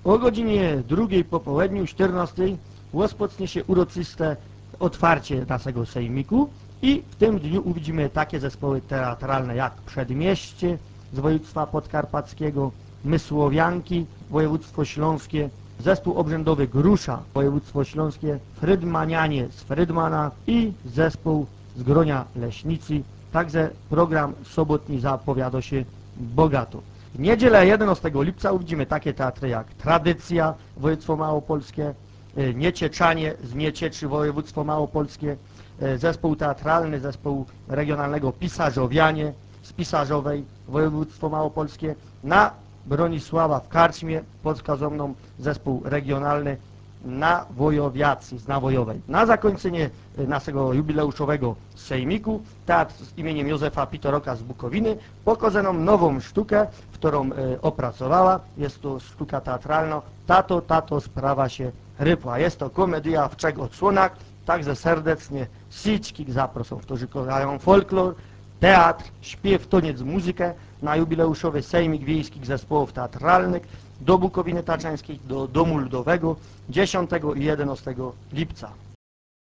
O godzinie 2 po południu, 14 rozpocznie się uroczyste otwarcie naszego sejmiku i w tym dniu uwidzimy takie zespoły teatralne jak Przedmieście z województwa podkarpackiego, Mysłowianki, województwo śląskie, zespół obrzędowy Grusza, województwo śląskie, Frydmanianie z Frydmana i zespół z Gronia Leśnicy. Także program sobotni zapowiada się bogato. W niedzielę 11 lipca uwidzimy takie teatry jak Tradycja, województwo małopolskie, Niecieczanie z Niecieczy, województwo małopolskie, zespół teatralny, zespół regionalnego Pisarzowianie z Pisarzowej, województwo małopolskie, na Bronisława w Karczmie, Polska ze mną, zespół regionalny na Wojowiacy z Nawojowej. Na zakończenie naszego jubileuszowego sejmiku teatr z imieniem Józefa Pitoroka z Bukowiny pokaże nam nową sztukę, którą opracowała. Jest to sztuka teatralna Tato, tato, sprawa się rypła. Jest to komedia w 3 odsłonach, także serdecznie wszystkich zaproszą, którzy kochają folklor, teatr, śpiew, toniec, muzykę na jubileuszowy sejmik wiejskich zespołów teatralnych do Bukowiny Taczańskiej, do Domu Ludowego 10 i 11 lipca.